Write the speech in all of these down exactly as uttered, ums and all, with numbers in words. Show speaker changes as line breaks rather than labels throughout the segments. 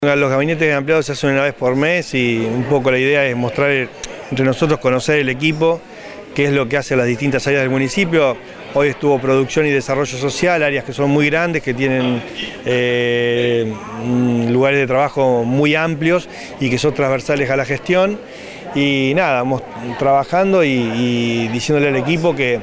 Los gabinetes de empleados se hacen una vez por mes y un poco la idea es mostrar entre nosotros, conocer el equipo, qué es lo que hace las distintas áreas del municipio. Hoy estuvo producción y desarrollo social, áreas que son muy grandes, que tienen eh, lugares de trabajo muy amplios y que son transversales a la gestión. Y nada, vamos trabajando y, y diciéndole al equipo que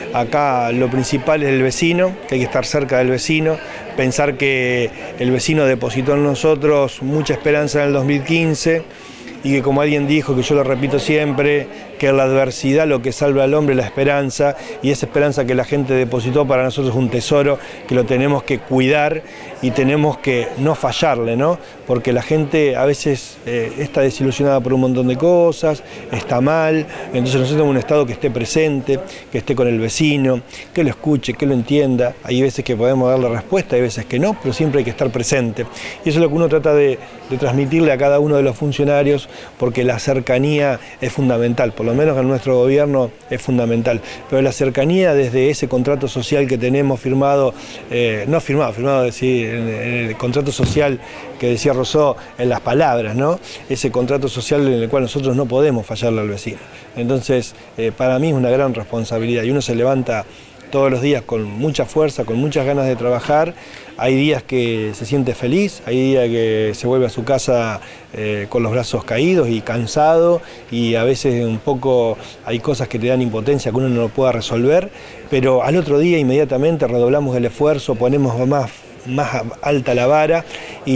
acá lo principal es el vecino, que hay que estar cerca del vecino, pensar que el vecino depositó en nosotros mucha esperanza en el dos mil quince y que, como alguien dijo, que yo lo repito siempre, que en la adversidad lo que salva al hombre es la esperanza, y esa esperanza que la gente depositó para nosotros es un tesoro que lo tenemos que cuidar y tenemos que no fallarle, ¿no? Porque la gente a veces eh, está desilusionada por un montón de cosas, está mal, entonces nosotros tenemos un Estado que esté presente, que esté con el vecino, que lo escuche, que lo entienda. Hay veces que podemos darle respuesta, hay veces que no, pero siempre hay que estar presente. Y eso es lo que uno trata de, de transmitirle a cada uno de los funcionarios, porque la cercanía es fundamental, por lo menos en nuestro gobierno es fundamental. Pero la cercanía desde ese contrato social que tenemos firmado, eh, no firmado, firmado decir, en, en el contrato social que decía Rousseau, en las palabras, ¿no? Ese contrato social en el cual nosotros no podemos fallarle al vecino. Entonces, eh, para mí es una gran responsabilidad y uno se levanta todos los días con mucha fuerza, con muchas ganas de trabajar. Hay días que se siente feliz, hay días que se vuelve a su casa eh, con los brazos caídos y cansado, y a veces un poco hay cosas que te dan impotencia que uno no lo pueda resolver, pero al otro día inmediatamente redoblamos el esfuerzo, ponemos más más alta la vara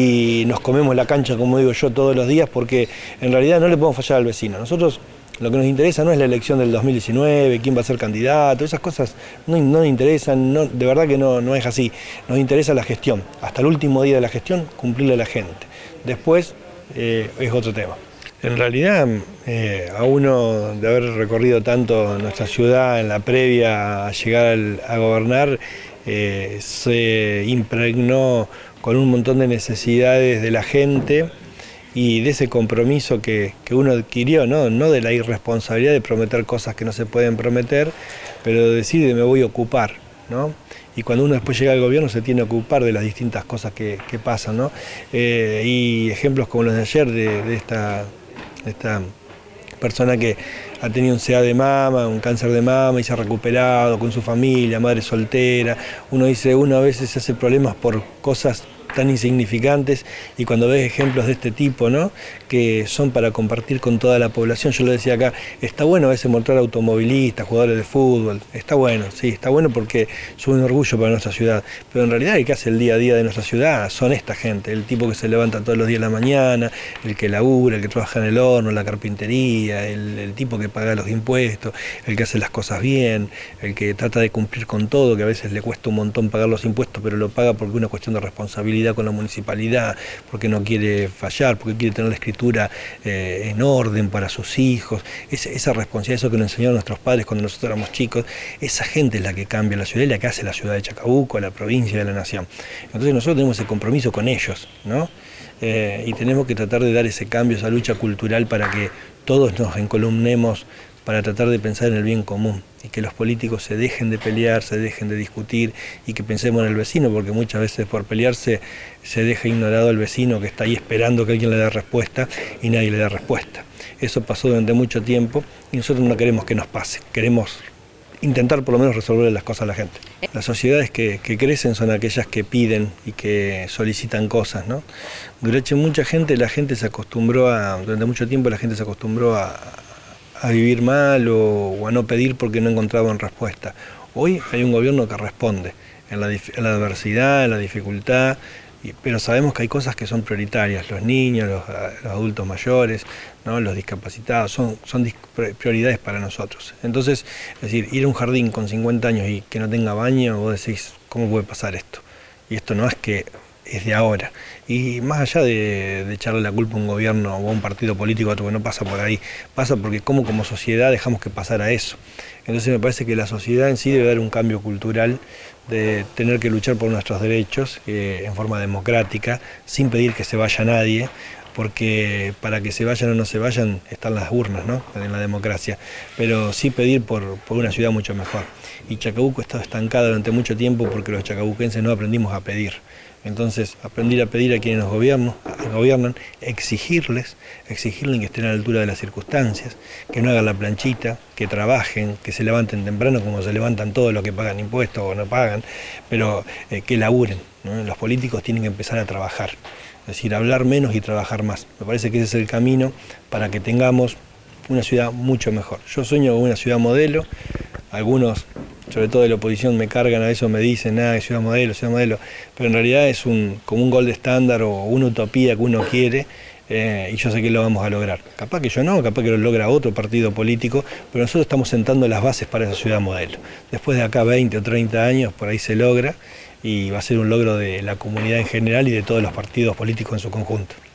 y nos comemos la cancha, como digo yo, todos los días, porque en realidad no le podemos fallar al vecino. Nosotros lo que nos interesa no es la elección del dos mil diecinueve, quién va a ser candidato, esas cosas no, no nos interesan, no, de verdad que no, no es así. Nos interesa la gestión, hasta el último día de la gestión, cumplirle a la gente. Después eh, es otro tema. En realidad, eh, a uno de haber recorrido tanto nuestra ciudad en la previa a llegar al, a gobernar, eh, se impregnó con un montón de necesidades de la gente y de ese compromiso que, que uno adquirió, ¿no? No de la irresponsabilidad de prometer cosas que no se pueden prometer, pero de decir me voy a ocupar, ¿no? Y cuando uno después llega al gobierno se tiene que ocupar de las distintas cosas que, que pasan, ¿no? Eh, y ejemplos como los de ayer de, de esta, de esta persona que ha tenido un C A de mama, un cáncer de mama y se ha recuperado con su familia, madre soltera. Uno dice, uno a veces se hace problemas por cosas tan insignificantes, y cuando ves ejemplos de este tipo, ¿no? Que son para compartir con toda la población. Yo lo decía acá, está bueno a veces mostrar automovilistas, jugadores de fútbol, está bueno, sí, está bueno porque son un orgullo para nuestra ciudad, pero en realidad el que hace el día a día de nuestra ciudad son esta gente, el tipo que se levanta todos los días de la mañana, el que labura, el que trabaja en el horno, en la carpintería, el, el tipo que paga los impuestos, el que hace las cosas bien, el que trata de cumplir con todo, que a veces le cuesta un montón pagar los impuestos, pero lo paga porque es una cuestión de responsabilidad con la municipalidad, porque no quiere fallar, porque quiere tener la escritura eh, en orden para sus hijos. Esa, esa responsabilidad, eso que nos enseñaron nuestros padres cuando nosotros éramos chicos, esa gente es la que cambia la ciudad y la que hace la ciudad de Chacabuco, la provincia, de la nación. Entonces nosotros tenemos ese compromiso con ellos, ¿no? Eh, y tenemos que tratar de dar ese cambio, esa lucha cultural para que todos nos encolumnemos para tratar de pensar en el bien común y que los políticos se dejen de pelear, se dejen de discutir y que pensemos en el vecino, porque muchas veces por pelearse se deja ignorado al vecino que está ahí esperando que alguien le dé respuesta y nadie le da respuesta. Eso pasó durante mucho tiempo y nosotros no queremos que nos pase, queremos intentar por lo menos resolver las cosas a la gente. Las sociedades que, que crecen son aquellas que piden y que solicitan cosas, ¿no? Durante mucha gente, la gente se acostumbró a, durante mucho tiempo la gente se acostumbró a a vivir mal o, o a no pedir porque no encontraban respuesta. Hoy hay un gobierno que responde en la, en la adversidad, en la dificultad, y, pero sabemos que hay cosas que son prioritarias, los niños, los, los adultos mayores, ¿no? Los discapacitados, son, son prioridades para nosotros. Entonces, es decir, ir a un jardín con cincuenta años y que no tenga baño, vos decís, ¿cómo puede pasar esto? Y esto no es que es de ahora. Y más allá de, de echarle la culpa a un gobierno o a un partido político, otro que no pasa por ahí, pasa porque como como sociedad dejamos que pasara eso. Entonces me parece que la sociedad en sí debe dar un cambio cultural de tener que luchar por nuestros derechos eh, en forma democrática, sin pedir que se vaya nadie, porque para que se vayan o no se vayan están las urnas, ¿no? En la democracia, pero sí pedir por, por una ciudad mucho mejor. Y Chacabuco ha estado estancada durante mucho tiempo porque los chacabuquenses no aprendimos a pedir. Entonces, aprender a pedir a quienes nos gobiernan, gobiernan, exigirles, exigirles que estén a la altura de las circunstancias, que no hagan la planchita, que trabajen, que se levanten temprano como se levantan todos los que pagan impuestos o no pagan, pero eh, que laburen, ¿no? Los políticos tienen que empezar a trabajar, es decir, hablar menos y trabajar más. Me parece que ese es el camino para que tengamos una ciudad mucho mejor. Yo sueño con una ciudad modelo, algunos, sobre todo de la oposición, me cargan a eso, me dicen, ah, ciudad modelo, ciudad modelo, pero en realidad es un, como un gold estándar o una utopía que uno quiere, eh, y yo sé que lo vamos a lograr. Capaz que yo no, capaz que lo logra otro partido político, pero nosotros estamos sentando las bases para esa ciudad modelo. Después de acá veinte o treinta años, por ahí se logra, y va a ser un logro de la comunidad en general y de todos los partidos políticos en su conjunto.